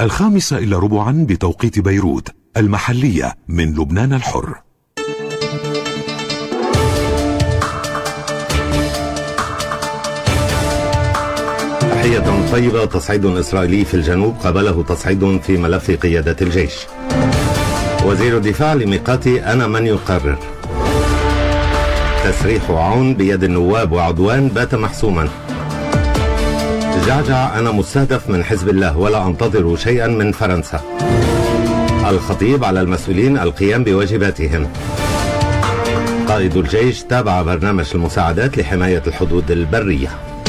5:15 بتوقيت بيروت المحلية من لبنان الحر. تحية طيبة. تصعيد إسرائيلي في الجنوب قابله تصعيد في ملف قيادة الجيش. وزير الدفاع لميقاتي أنا من يقرر. تسريح عون بيد النواب وعدوان بات محسوما. جعجع أنا مستهدف من حزب الله ولا أنتظر شيئا من فرنسا. الخطيب على المسؤولين القيام بواجباتهم. قائد الجيش تابع برنامج المساعدات لحماية الحدود البرية.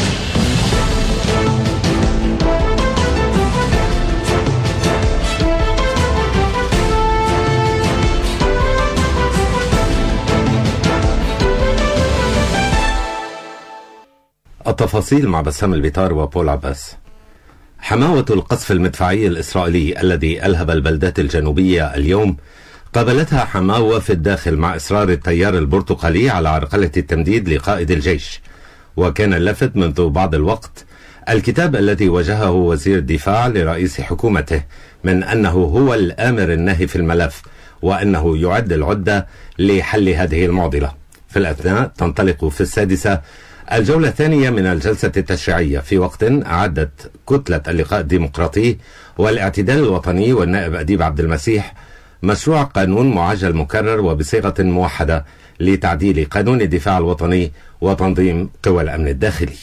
التفاصيل مع بسام البيطار وبول عباس. حماوة القصف المدفعي الإسرائيلي الذي ألهب البلدات الجنوبية اليوم قابلتها حماوة في الداخل مع إصرار التيار البرتقالي على عرقلة التمديد لقائد الجيش. وكان اللافت منذ بعض الوقت الكتاب الذي وجهه وزير الدفاع لرئيس حكومته من أنه هو الآمر الناهي في الملف وأنه يعد العدة لحل هذه المعضلة. في الأثناء تنطلق في 6 الجولة الثانية من الجلسة التشريعية في وقت أعدت كتلة اللقاء الديمقراطي والاعتدال الوطني والنائب أديب عبد المسيح مشروع قانون معجل مكرر وبصيغة موحدة لتعديل قانون الدفاع الوطني وتنظيم قوى الأمن الداخلي.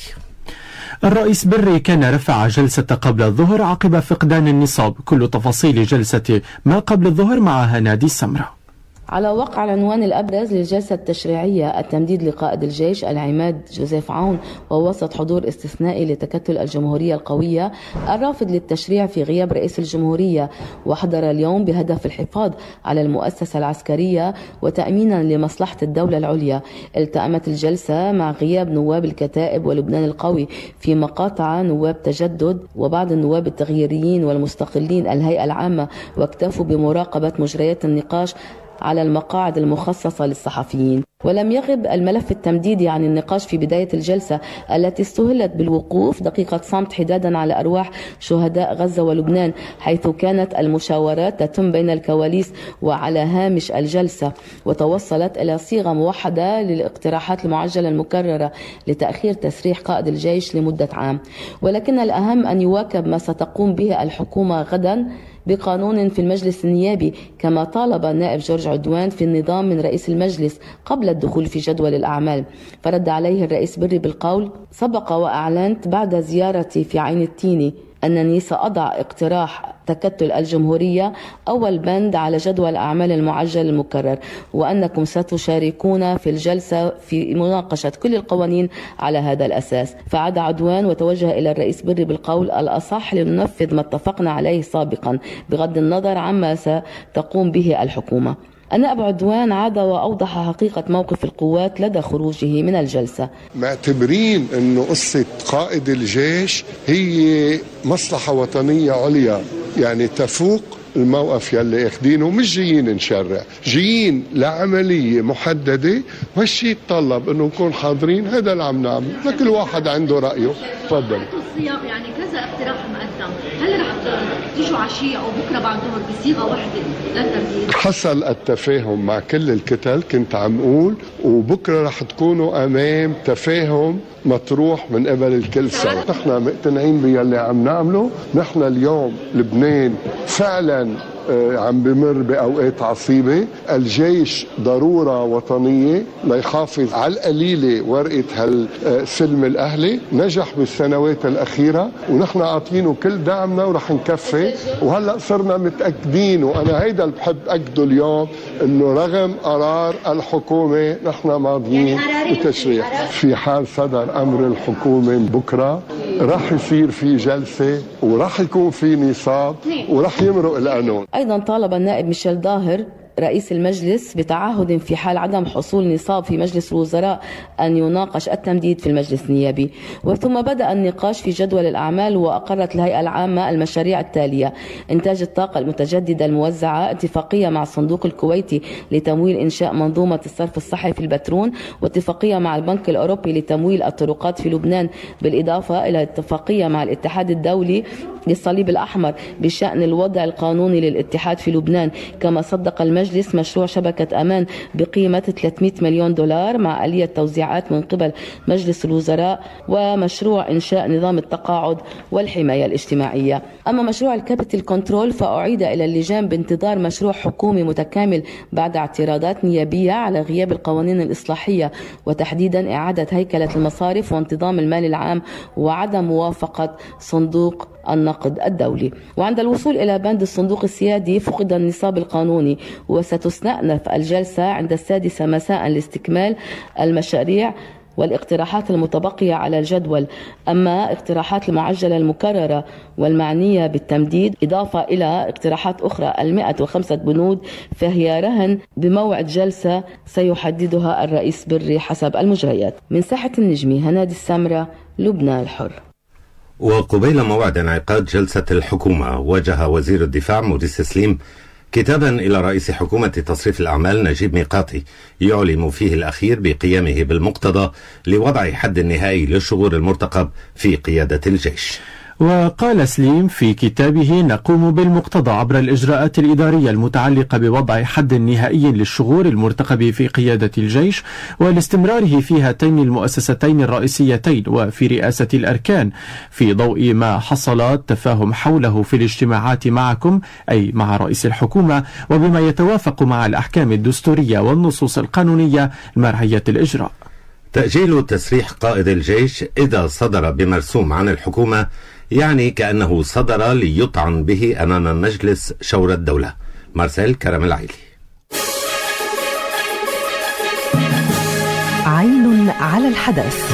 الرئيس بري كان رفع جلسة قبل الظهر عقب فقدان النصاب. كل تفاصيل جلسة ما قبل الظهر مع هنادي السمرة. على وقع العنوان الأبرز للجلسة التشريعية التمديد لقائد الجيش العماد جوزيف عون ووسط حضور استثنائي لتكتل الجمهورية القوية الرافض للتشريع في غياب رئيس الجمهورية، وحضر اليوم بهدف الحفاظ على المؤسسة العسكرية وتأمينا لمصلحة الدولة العليا. التأمت الجلسة مع غياب نواب الكتائب ولبنان القوي في مقاطعة نواب تجدد وبعض النواب التغييريين والمستقلين الهيئة العامة، واكتفوا بمراقبة مجريات النقاش على المقاعد المخصصة للصحفيين. ولم يغب الملف التمديدي عن النقاش في بداية الجلسة التي استهلت بالوقوف دقيقة صمت حدادا على أرواح شهداء غزة ولبنان، حيث كانت المشاورات تتم بين الكواليس وعلى هامش الجلسة، وتوصلت إلى صيغة موحدة للاقتراحات المعجلة المكررة لتأخير تسريح قائد الجيش لمدة عام. ولكن الأهم أن يواكب ما ستقوم به الحكومة غدا بقانون في المجلس النيابي، كما طالب النائب جورج عدوان في النظام من رئيس المجلس قبل الدخول في جدول الأعمال. فرد عليه الرئيس بري بالقول: سبق وأعلنت بعد زيارتي في عين التيني أنني سأضع اقتراح تكتل الجمهورية أول بند على جدول أعمال المعجل المكرر، وأنكم ستشاركون في الجلسة في مناقشة كل القوانين على هذا الأساس. فعاد عدوان وتوجه إلى الرئيس بري بالقول: الأصح لننفذ ما اتفقنا عليه سابقا بغض النظر عما ستقوم به الحكومة. النائب عدوان عاد وأوضح حقيقة موقف القوات لدى خروجه من الجلسة. معتبرين أنه قصة قائد الجيش هي مصلحة وطنية عليا، يعني تفوق الموقف يلي اخدينه. مش جايين نشرع، جايين لعملية محددة، وهالشي يتطلب انه نكون حاضرين. هذا اللي عم نعمل، فكل واحد عنده رأيه. تفضل. الصياغ يعني كذا اقتراح مقدم، هل رح تيجوا عشية او بكره بعد الظهر بصيغة واحدة للتمديد؟ حصل التفاهم مع كل الكتل، كنت عم اقول، وبكره رح تكونوا امام تفاهم مطروح من قبل الكل سوا. نحن مقتنعين باللي عم نعمله. نحن اليوم لبنان فعلا عم بمر بأوقات عصيبة. الجيش ضرورة وطنية ليحافظ على القليلة ورقة هالسلم الأهلي. نجح بالسنوات الأخيرة ونحن عاطينه كل دعمنا ورح نكفي. وهلأ صرنا متأكدين، وأنا هيدا اللي بحب أكده اليوم، إنه رغم قرار الحكومة نحن ماضيين بتشريع. في حال صدر أمر الحكومة بكرة رح يصير في جلسة ورح يكون في نصاب ورح يمرق القانون. أيضا طالب النائب ميشيل ظاهر رئيس المجلس بتعهد في حال عدم حصول نصاب في مجلس الوزراء أن يناقش التمديد في المجلس النيابي. وثم بدأ النقاش في جدول الأعمال، وأقرت الهيئة العامة المشاريع التالية: إنتاج الطاقة المتجددة الموزعة، اتفاقية مع الصندوق الكويتي لتمويل إنشاء منظومة الصرف الصحي في البترون، واتفاقية مع البنك الأوروبي لتمويل الطرقات في لبنان، بالإضافة إلى اتفاقية مع الاتحاد الدولي للصليب الأحمر بشأن الوضع القانوني للاتحاد في لبنان. كما صدق المجلس مشروع شبكة أمان بقيمة 300 مليون دولار مع آلية توزيعات من قبل مجلس الوزراء، ومشروع إنشاء نظام التقاعد والحماية الاجتماعية. أما مشروع الكابيتال كنترول فأعيد إلى اللجان بانتظار مشروع حكومي متكامل بعد اعتراضات نيابية على غياب القوانين الإصلاحية، وتحديدا إعادة هيكلة المصارف وانتظام المال العام وعدم موافقة صندوق النقد الدولي. وعند الوصول إلى بند الصندوق السيادي فقد النصاب القانوني، وستستأنف الجلسة عند 6 مساء لاستكمال المشاريع والاقتراحات المتبقية على الجدول. أما اقتراحات المعجلة المكررة والمعنية بالتمديد إضافة إلى اقتراحات أخرى 105 بنود فهي رهن بموعد جلسة سيحددها الرئيس بري حسب المجريات. من ساحة النجمي، هنادي السمرة، لبنان الحر. وقبيل موعد انعقاد جلسة الحكومة، وجه وزير الدفاع موديس سليم كتابا إلى رئيس حكومة تصريف الأعمال نجيب ميقاتي يعلن فيه الأخير بقيامه بالمقتضى لوضع حد نهائي للشغور المرتقب في قيادة الجيش. وقال سليم في كتابه: نقوم بالمقتضى عبر الإجراءات الإدارية المتعلقة بوضع حد نهائي للشغور المرتقب في قيادة الجيش والاستمراره في هاتين المؤسستين الرئيسيتين وفي رئاسة الأركان، في ضوء ما حصل تفاهم حوله في الاجتماعات معكم أي مع رئيس الحكومة، وبما يتوافق مع الأحكام الدستورية والنصوص القانونية المرعية الإجراء. تأجيل تسريح قائد الجيش إذا صدر بمرسوم عن الحكومة يعني كأنه صدر ليطعن به أمام مجلس شورى الدولة. مارسيل كرم العيلي. عين على الحدث.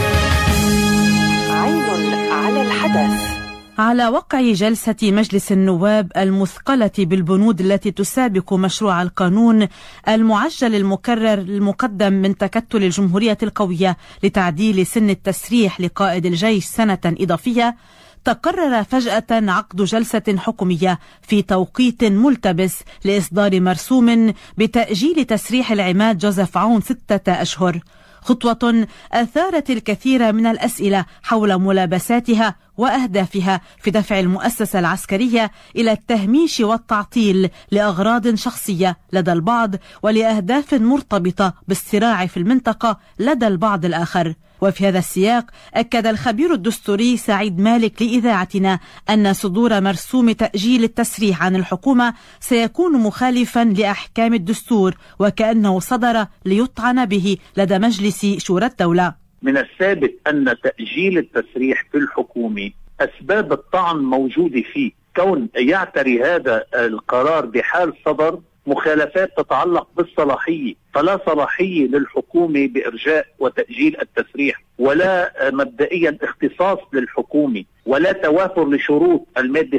عين على الحدث. على وقع جلسة مجلس النواب المثقلة بالبنود التي تسابق مشروع القانون المعجل المكرر المقدم من تكتل الجمهورية القوية لتعديل سن التسريح لقائد الجيش سنة إضافية، تقرر فجأة عقد جلسة حكومية في توقيت ملتبس لإصدار مرسوم بتأجيل تسريح العماد جوزيف عون 6 أشهر، خطوة أثارت الكثير من الأسئلة حول ملابساتها وأهدافها في دفع المؤسسة العسكرية إلى التهميش والتعطيل لأغراض شخصية لدى البعض ولأهداف مرتبطة بالصراع في المنطقة لدى البعض الآخر. وفي هذا السياق أكد الخبير الدستوري سعيد مالك لإذاعتنا أن صدور مرسوم تأجيل التسريح عن الحكومة سيكون مخالفا لأحكام الدستور وكأنه صدر ليطعن به لدى مجلس شورى الدولة. من الثابت أن تأجيل التسريح في الحكومة أسباب الطعن موجودة فيه، كون يعتري هذا القرار بحال صدر مخالفات تتعلق بالصلاحية، فلا صلاحية للحكومة بإرجاء وتأجيل التسريح، ولا مبدئيا اختصاص للحكومة، ولا توافر لشروط المادة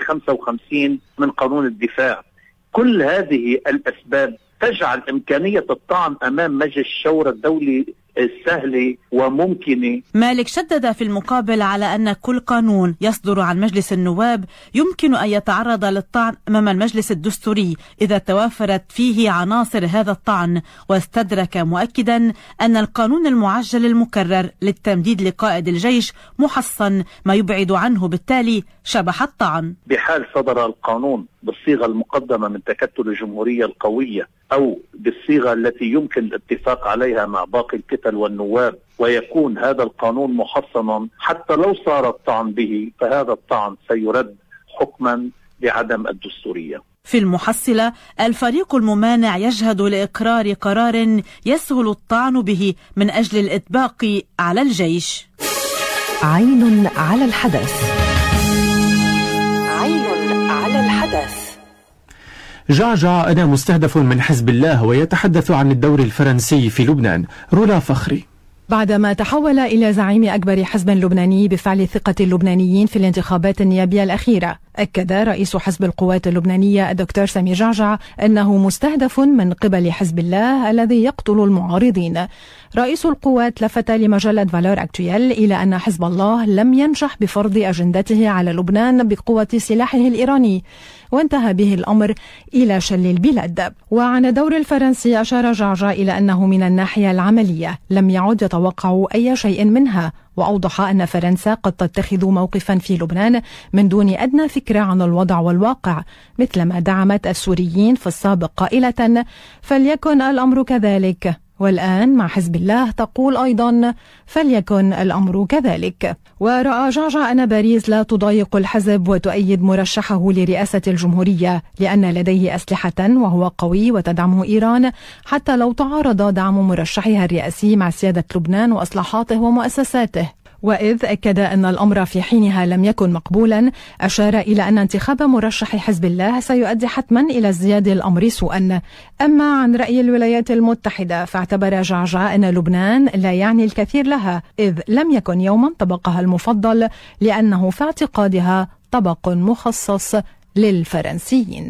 55 من قانون الدفاع. كل هذه الأسباب تجعل إمكانية الطعن أمام مجلس الشورى الدولي سهلة وممكنة. مالك شدد في المقابل على أن كل قانون يصدر عن مجلس النواب يمكن أن يتعرض للطعن أمام المجلس الدستوري إذا توافرت فيه عناصر هذا الطعن، واستدرك مؤكدا أن القانون المعجل المكرر للتمديد لقائد الجيش محصن، ما يبعد عنه بالتالي شبح الطعن. بحال صدر القانون بالصيغة المقدمة من تكتل الجمهورية القوية أو بالصيغة التي يمكن الاتفاق عليها مع باقي الكتل والنواب، ويكون هذا القانون محصنا، حتى لو صار الطعن به فهذا الطعن سيرد حكما بعدم الدستورية. في المحصلة الفريق الممانع يجهد لإقرار قرار يسهل الطعن به من أجل الإطباق على الجيش. عين على الحدث. عين على الحدث. جعجع أنا مستهدف من حزب الله ويتحدث عن الدور الفرنسي في لبنان. رولا فخري. بعدما تحول إلى زعيم أكبر حزب لبناني بفعل ثقة اللبنانيين في الانتخابات النيابية الأخيرة، أكد رئيس حزب القوات اللبنانية الدكتور سامي جعجع أنه مستهدف من قبل حزب الله الذي يقتل المعارضين. رئيس القوات لفت لمجلة فالور أكتويل إلى أن حزب الله لم ينجح بفرض أجندته على لبنان بقوة سلاحه الإيراني، وانتهى به الأمر إلى شل البلاد. وعن الدور الفرنسي أشار جعجع إلى أنه من الناحية العملية لم يعد يتوقع أي شيء منها، وأوضح أن فرنسا قد تتخذ موقفا في لبنان من دون أدنى فكرة عن الوضع والواقع، مثلما دعمت السوريين في السابق قائلة فليكن الأمر كذلك، والآن مع حزب الله تقول أيضا فليكن الأمر كذلك. ورأى جعجع أن باريس لا تضايق الحزب وتؤيد مرشحه لرئاسة الجمهورية لأن لديه أسلحة وهو قوي وتدعمه إيران، حتى لو تعارض دعم مرشحها الرئاسي مع سيادة لبنان وإصلاحاته ومؤسساته. وإذ أكد أن الأمر في حينها لم يكن مقبولا، أشار إلى أن انتخاب مرشح حزب الله سيؤدي حتما إلى ازدياد الأمر سوءا. أما عن رأي الولايات المتحدة فاعتبر جعجع أن لبنان لا يعني الكثير لها، إذ لم يكن يوما طبقها المفضل لأنه في اعتقادها طبق مخصص للفرنسيين.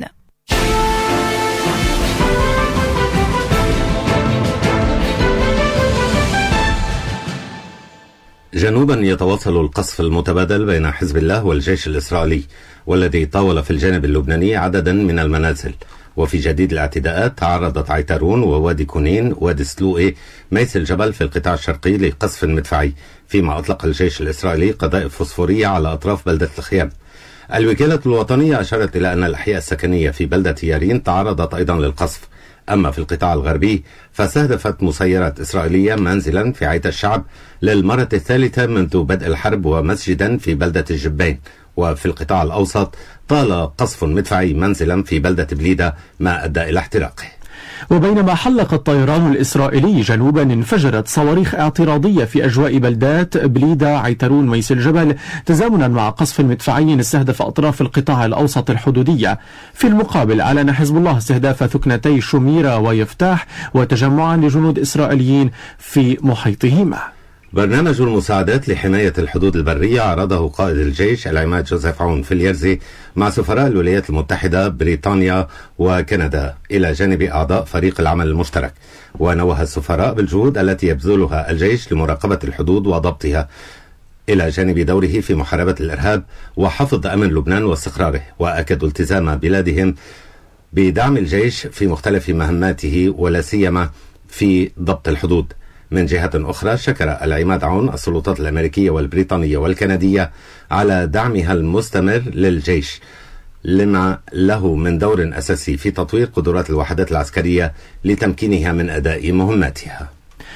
جنوبا يتواصل القصف المتبادل بين حزب الله والجيش الإسرائيلي، والذي طاول في الجانب اللبناني عددا من المنازل. وفي جديد الاعتداءات تعرضت عيترون ووادي كونين وادي سلوئي ميس الجبل في القطاع الشرقي لقصف مدفعي، فيما أطلق الجيش الإسرائيلي قذائف فوسفورية على أطراف بلدة الخيام. الوكالة الوطنية أشارت إلى أن الأحياء السكنية في بلدة يارين تعرضت أيضا للقصف. أما في القطاع الغربي فاستهدفت مسيرات إسرائيلية منزلا في عيت الشعب للمرة الثالثة منذ بدء الحرب ومسجدا في بلدة الجبين. وفي القطاع الأوسط طال قصف مدفعي منزلا في بلدة بليدة ما أدى إلى احتراقه. وبينما حلق الطيران الإسرائيلي جنوبا انفجرت صواريخ اعتراضية في أجواء بلدات بليدة عيترون ميس الجبل، تزامنا مع قصف مدفعي استهدف أطراف القطاع الأوسط الحدودية. في المقابل أعلن حزب الله استهداف ثكنتي شميرة ويفتاح وتجمعا لجنود إسرائيليين في محيطهما. برنامج المساعدات لحماية الحدود البرية عرضه قائد الجيش العماد جوزيف عون في اليرزي مع سفراء الولايات المتحدة، بريطانيا وكندا إلى جانب أعضاء فريق العمل المشترك. ونوه السفراء بالجهود التي يبذلها الجيش لمراقبة الحدود وضبطها إلى جانب دوره في محاربة الإرهاب وحفظ أمن لبنان واستقراره، وأكدوا التزام بلادهم بدعم الجيش في مختلف مهماته ولا سيما في ضبط الحدود. من جهة أخرى شكر العماد عون السلطات الأمريكية والبريطانية والكندية على دعمها المستمر للجيش لما له من دور أساسي في تطوير قدرات الوحدات العسكرية لتمكينها من أداء مهماتها.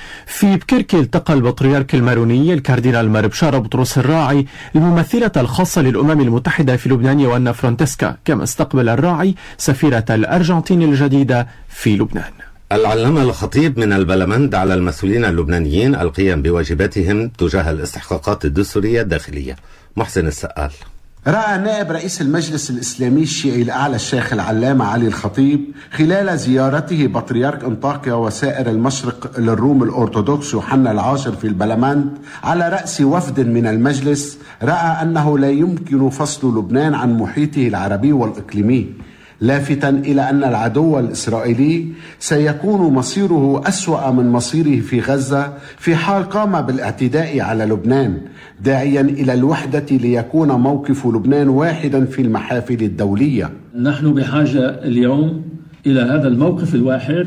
في بكركي التقى البطريرك الماروني الكاردينال ماربشارا بطرس الراعي الممثلة الخاصة للأمم المتحدة في لبنان يوانا فرانتسكا، كما استقبل الراعي سفيرة الأرجنتين الجديدة في لبنان. العلامة الخطيب من البلمند على المسؤولين اللبنانيين القيام بواجباتهم تجاه الاستحقاقات الدستورية الداخلية. محسن السقال. رأى نائب رئيس المجلس الإسلامي الشيعي الأعلى الشيخ العلامة علي الخطيب خلال زيارته بطريرك أنطاكيا وسائر المشرق للروم الأرثوذكس يوحنا العاشر في البلمند على رأس وفد من المجلس، رأى أنه لا يمكن فصل لبنان عن محيطه العربي والإقليمي، لافتا إلى أن العدو الإسرائيلي سيكون مصيره أسوأ من مصيره في غزة في حال قام بالاعتداء على لبنان، داعيا إلى الوحدة ليكون موقف لبنان واحدا في المحافل الدولية. نحن بحاجة اليوم إلى هذا الموقف الواحد،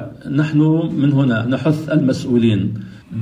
ونحن من هنا نحث المسؤولين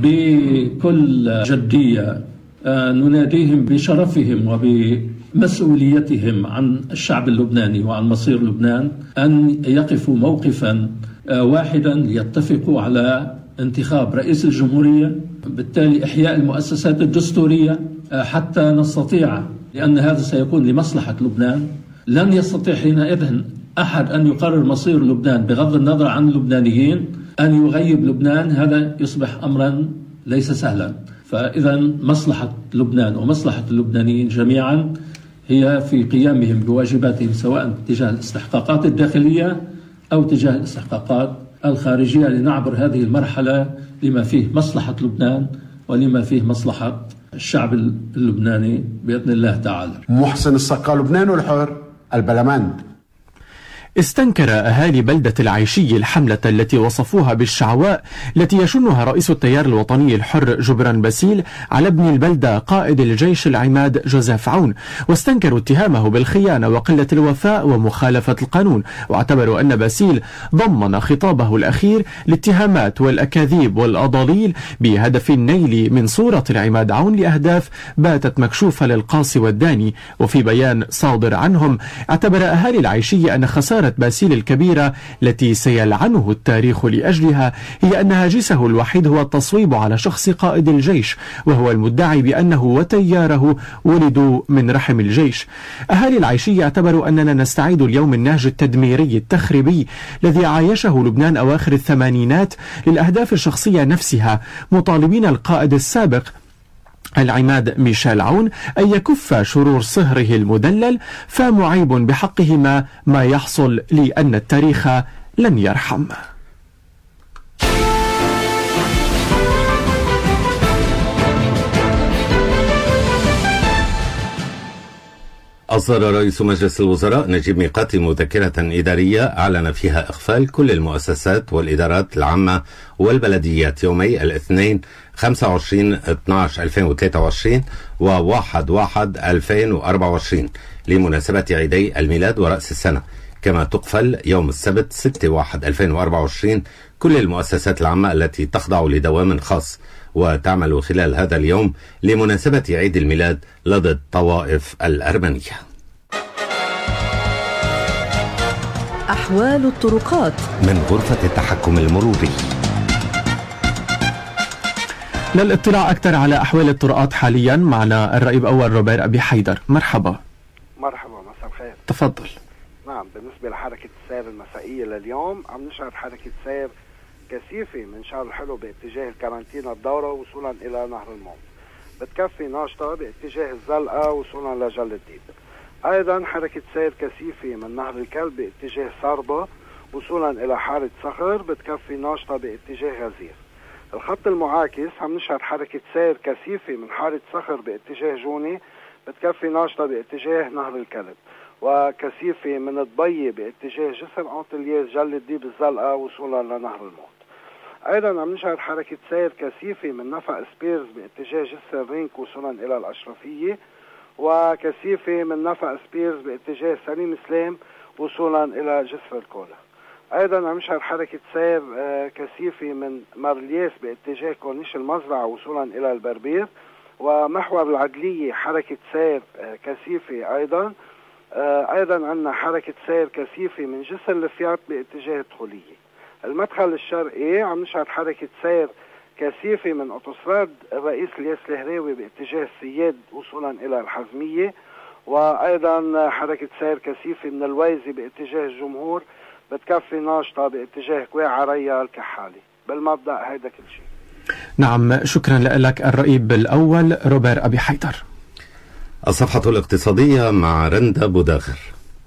بكل جدية، نناديهم بشرفهم وبمسؤوليتهم عن الشعب اللبناني وعن مصير لبنان أن يقفوا موقفا واحدا ليتفقوا على انتخاب رئيس الجمهورية، بالتالي إحياء المؤسسات الدستورية حتى نستطيع، لأن هذا سيكون لمصلحة لبنان. لن يستطيع حينئذ أحد أن يقرر مصير لبنان بغض النظر عن اللبنانيين. أن يغيب لبنان هذا يصبح أمرا ليس سهلا. فإذا مصلحة لبنان ومصلحة اللبنانيين جميعا هي في قيامهم بواجباتهم، سواء تجاه الاستحقاقات الداخلية أو تجاه الاستحقاقات الخارجية، لنعبر هذه المرحلة لما فيه مصلحة لبنان ولما فيه مصلحة الشعب اللبناني بإذن الله تعالى. محسن السقا، لبنان الحر، البلمند. استنكر أهالي بلدة العيشي الحملة التي وصفوها بالشعواء التي يشنها رئيس التيار الوطني الحر جبران باسيل على ابن البلدة قائد الجيش العماد جوزيف عون، واستنكروا اتهامه بالخيانة وقلة الوفاء ومخالفة القانون، واعتبروا أن باسيل ضمن خطابه الأخير الاتهامات والأكاذيب والأضاليل بهدف النيل من صورة العماد عون لأهداف باتت مكشوفة للقاصي والداني. وفي بيان صادر عنهم اعتبر أهالي العيشي أن خسارة باسيل الكبيرة التي سيلعنه التاريخ لأجلها هي أن هاجسه الوحيد هو التصويب على شخص قائد الجيش، وهو المدعي بأنه وتياره ولدوا من رحم الجيش. أهالي العيشي اعتبروا أننا نستعيد اليوم النهج التدميري التخريبي الذي عايشه لبنان أواخر الثمانينات للأهداف الشخصية نفسها، مطالبين القائد السابق العماد ميشيل عون أن يكف شرور صهره المدلل، فمعيب بحقهما ما يحصل لأن التاريخ لن يرحم. أصدر رئيس مجلس الوزراء نجيب ميقاتي مذكرة إدارية أعلن فيها إخفال كل المؤسسات والإدارات العامة والبلديات يومي الاثنين 25/12/2023 و1/1/2024 لمناسبة عيدي الميلاد ورأس السنة، كما تقفل يوم السبت 6/1/2024 كل المؤسسات العامة التي تخضع لدوام خاص وتعمل خلال هذا اليوم لمناسبة عيد الميلاد لدى الطوائف الأرمنية. أحوال الطرقات من غرفة التحكم المروري. للاطلاع أكثر على أحوال الطرقات حاليا معنا الرئيب أول روبير أبي حيدر. مرحبا. مرحبا، مساء الخير. تفضل. نعم، بالنسبة لحركة السير المسائية لليوم عم نشهد حركة سير كثيفة من شارع الحلو باتجاه الكارانتينا الدورة وصولا إلى نهر الموت، بتكفي ناشطة باتجاه الزلقة وصولا لجل الديب. أيضا حركة سير كثيفة من نهر الكلب باتجاه صاربة وصولا إلى حارة صخر، بتكفي ناشطة باتجاه غزير. الخط المعاكس عم نشهد حركة سير كثيفة من حارة صخر باتجاه جوني، بتكفي ناشطة باتجاه نهر الكلب، وكثيفة من الضبية باتجاه جسر أنطلياس جل الديب الزلقة وصولا لنهر الموت. أيضا عم نشهد حركة سير كثيفة من نفق سبيرز باتجاه جسر رينك وصولا إلى الأشرفية، وكثيفة من نفق سبيرز باتجاه سليم سلام وصولا إلى جسر الكولا. أيضا عم نشهد حركة سير كثيفة من مارلياس باتجاه كورنيش المزرعة وصولا إلى البربير، ومحور العدلية حركة سير كثيفة أيضا. أيضا عندنا حركة سير كثيفة من جسر الفيات باتجاه الدخولية. المدخل الشرقي عم نشهد حركة سير كثيفة من أوتوستراد الرئيس الياس الهراوي باتجاه السياد وصولا إلى الحزمية، وأيضا حركة سير كثيفة من الويزي باتجاه الجمهور، بتكفي ناشطة باتجاه كويع عريا الكحالي. بالمبدأ هيدا كل شيء. نعم، شكرا لك الرئيب الأول روبير أبي حيدر. الصفحة الاقتصادية مع رندا بوداغر.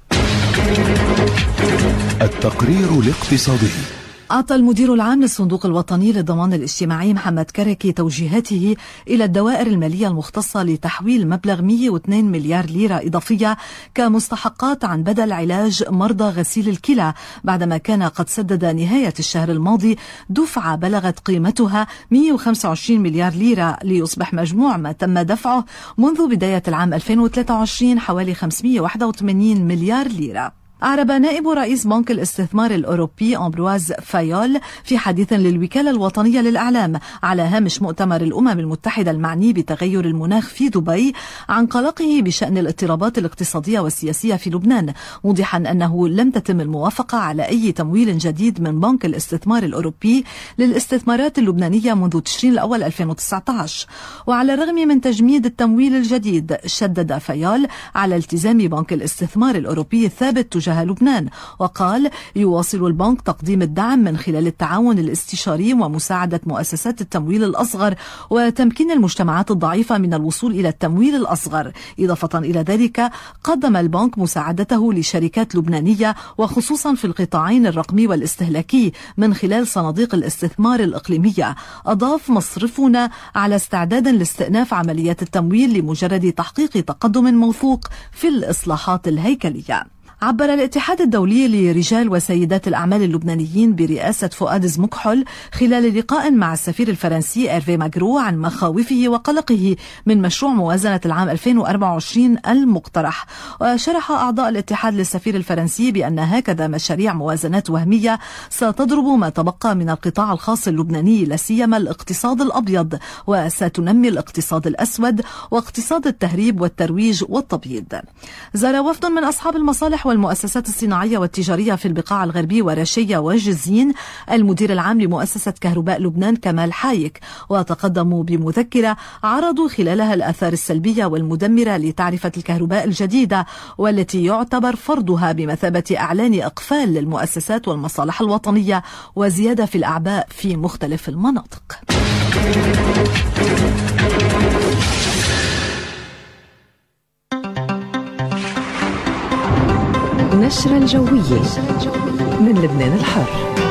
التقرير الاقتصادي. أعطى المدير العام للصندوق الوطني للضمان الاجتماعي محمد كركي توجيهاته إلى الدوائر المالية المختصة لتحويل مبلغ 102 مليار ليرة إضافية كمستحقات عن بدل علاج مرضى غسيل الكلى، بعدما كان قد سدد نهاية الشهر الماضي دفعة بلغت قيمتها 125 مليار ليرة، ليصبح مجموع ما تم دفعه منذ بداية العام 2023 حوالي 581 مليار ليرة. أعرب نائب رئيس بنك الاستثمار الأوروبي أمبرويز فايول في حديث للوكالة الوطنية للإعلام على هامش مؤتمر الأمم المتحدة المعني بتغير المناخ في دبي عن قلقه بشأن الاضطرابات الاقتصادية والسياسية في لبنان، موضحا أنه لم تتم الموافقة على أي تمويل جديد من بنك الاستثمار الأوروبي للاستثمارات اللبنانية منذ تشرين الأول 2019. وعلى الرغم من تجميد التمويل الجديد، شدد فايول على التزام بنك الاستثمار الأوروبي الثابت تجاه تجاه لبنان. وقال يواصل البنك تقديم الدعم من خلال التعاون الاستشاري ومساعدة مؤسسات التمويل الأصغر وتمكين المجتمعات الضعيفة من الوصول إلى التمويل الأصغر. إضافة إلى ذلك قدم البنك مساعدته لشركات لبنانية وخصوصا في القطاعين الرقمي والاستهلاكي من خلال صناديق الاستثمار الإقليمية. أضاف مصرفنا على استعداد لاستئناف عمليات التمويل لمجرد تحقيق تقدم موثوق في الإصلاحات الهيكلية. عبر الاتحاد الدولي لرجال وسيدات الأعمال اللبنانيين برئاسة فؤاد زمكحل خلال لقاء مع السفير الفرنسي إيرفي ماغرو عن مخاوفه وقلقه من مشروع موازنة العام 2024 المقترح. وشرح أعضاء الاتحاد للسفير الفرنسي بأن هكذا مشاريع موازنات وهمية ستضرب ما تبقى من القطاع الخاص اللبناني لا سيما الاقتصاد الأبيض، وستنمي الاقتصاد الأسود واقتصاد التهريب والترويج والتبييض. زار وفد من أصحاب المصالح والمؤسسات الصناعية والتجارية في البقاع الغربي ورشية وجزين المدير العام لمؤسسة كهرباء لبنان كمال حايك، وتقدموا بمذكرة عرضوا خلالها الآثار السلبية والمدمرة لتعرفة الكهرباء الجديدة، والتي يعتبر فرضها بمثابة إعلان إقفال للمؤسسات والمصالح الوطنية وزيادة في الأعباء في مختلف المناطق. نشرة الجوية من لبنان الحر.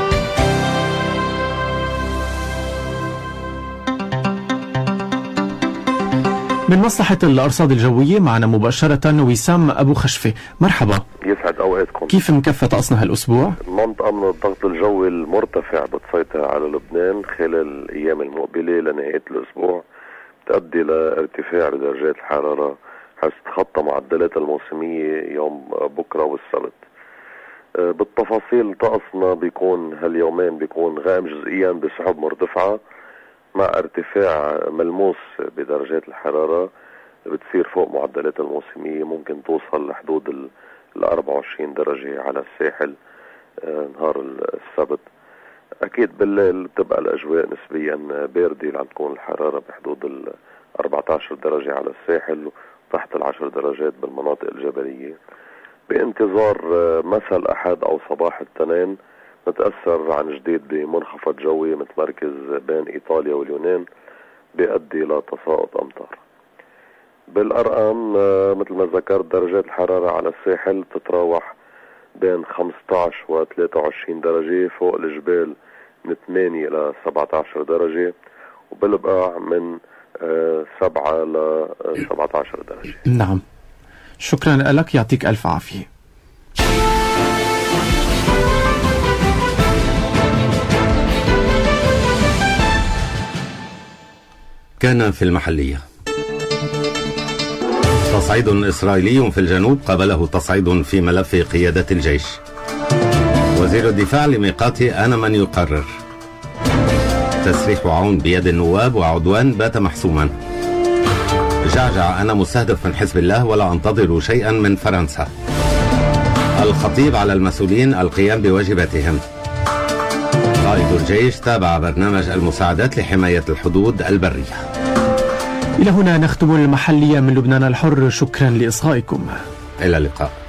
من مصلحة الأرصاد الجوية معنا مباشرة وسام أبو خشفة. مرحبا. يسعد أوقاتكم. كيف مكفت أصنع هالأسبوع؟ منطقة من الضغط الجوي المرتفع بتسيطر على لبنان خلال الأيام المقبلة لنهاية الأسبوع، تؤدي لارتفاع بدرجات الحرارة حيث تتخطى معدلات الموسمية يوم بكرة والسبت. بالتفاصيل طقسنا بيكون هاليومين بيكون غائم جزئيا بسحب مرتفعة مع ارتفاع ملموس بدرجات الحرارة بتصير فوق معدلات الموسمية، ممكن توصل لحدود ال 24 درجة على الساحل نهار السبت. أكيد بالليل بتبقى الأجواء نسبيا باردة، عم تكون الحرارة بحدود ال 14 درجة على الساحل تحت ال10 درجات بالمناطق الجبلية. بانتظار مساء الأحد أو صباح الاثنين نتأثر عن جديد بمنخفض جوي متمركز بين إيطاليا واليونان بيؤدي لتساقط أمطار. بالأرقام مثل ما ذكرت درجات الحرارة على الساحل تتراوح بين 15 و 23 درجة، فوق الجبال من 8 إلى 17 درجة، وبالبقاع من 7 ل 17 درجة. نعم، شكرا لك، يعطيك ألف عافية. كان في المحلية. تصعيد إسرائيلي في الجنوب قابله تصعيد في ملف قيادة الجيش. وزير الدفاع لميقات أنا من يقرر. تسريح عون بيد النواب وعدوان بات محسوما. جعجع أنا مستهدف من حزب الله ولا أنتظر شيئا من فرنسا. الخطيب على المسؤولين القيام بواجباتهم. قائد الجيش تابع برنامج المساعدات لحماية الحدود البرية. إلى هنا نختم المحلية من لبنان الحر، شكرا لإصغائكم. إلى اللقاء.